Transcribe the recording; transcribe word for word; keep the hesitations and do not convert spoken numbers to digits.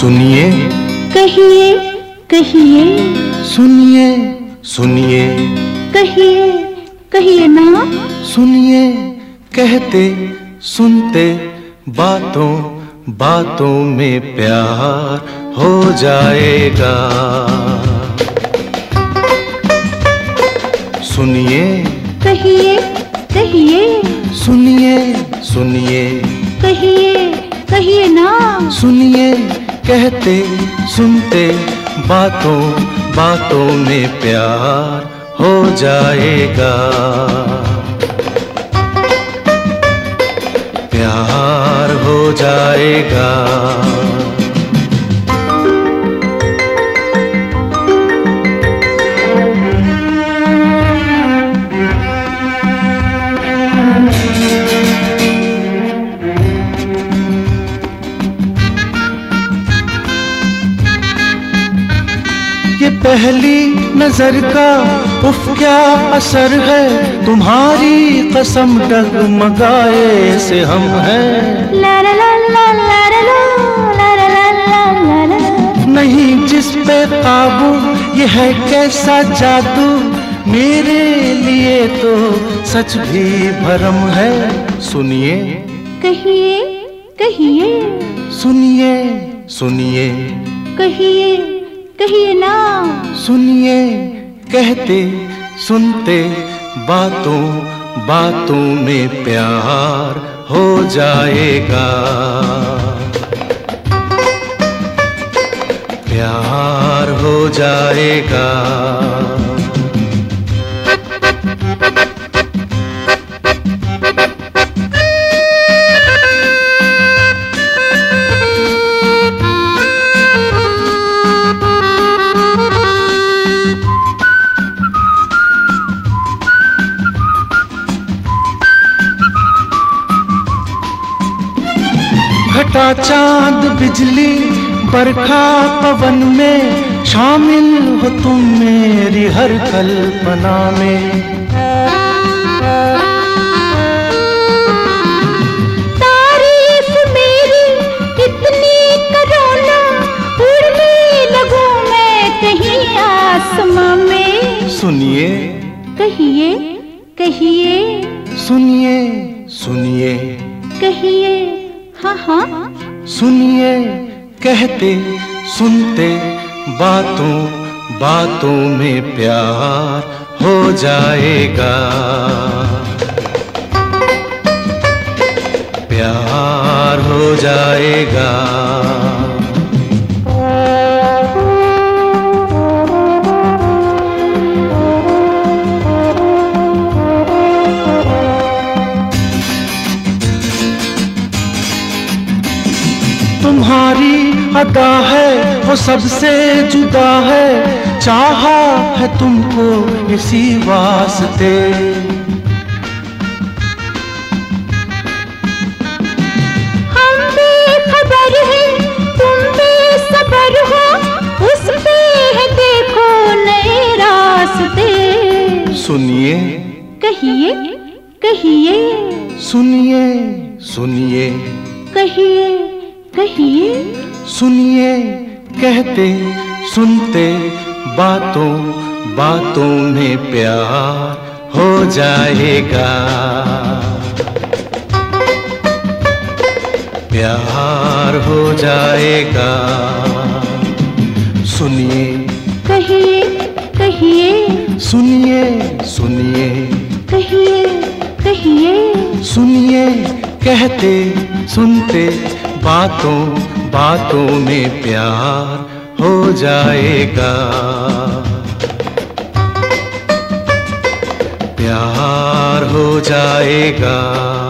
सुनिए कहिए कहिए सुनिए सुनिए कहिए कहिए ना सुनिए कहते सुनते बातों बातों में प्यार हो जाएगा। सुनिए कहिए कहिए सुनिए सुनिए कहिए कहिए ना सुनिए कहते सुनते बातों बातों में प्यार हो जाएगा। प्यार हो जाएगा। ये पहली नजर का उफ क्या असर है, तुम्हारी कसम डगमगाए से हम हैं। ला ला ला ला ला ला ला ला ला ला ला नहीं जिस पे काबू ये है कैसा जादू, मेरे लिए तो सच भी भरम है। सुनिए कहिए कहिए सुनिए सुनिए कहिए कहिए ना सुनिए कहते सुनते बातों बातों में प्यार हो जाएगा। प्यार हो जाएगा। घटा चांद बिजली बरखा पवन में, शामिल हो तुम मेरी हर कल्पना में। तारीफ मेरी इतनी करो ना, उड़ने लगूं मैं कहीं आसमां में। सुनिए कहिए कहिए सुनिए सुनिए कहिए हाँ हाँ सुनिए कहते सुनते बातों बातों में प्यार हो जाएगा। प्यार हो जाएगा। तुम्हारी अदा है वो सबसे जुदा है, चाहा है तुमको इसी वास्ते। हम बेखबर हैं तुम बेसबर हो, उस पे है देखो नए रास्ते। सुनिए कहिए कहिए सुनिए सुनिए कहिए कहिए सुनिए कहते सुनते बातों बातों में प्यार हो जाएगा। प्यार हो जाएगा। सुनिए कहिए कहिए सुनिए सुनिए कहिए कहिए सुनिए कहते सुनते बातों बातों में प्यार हो जाएगा। प्यार हो जाएगा।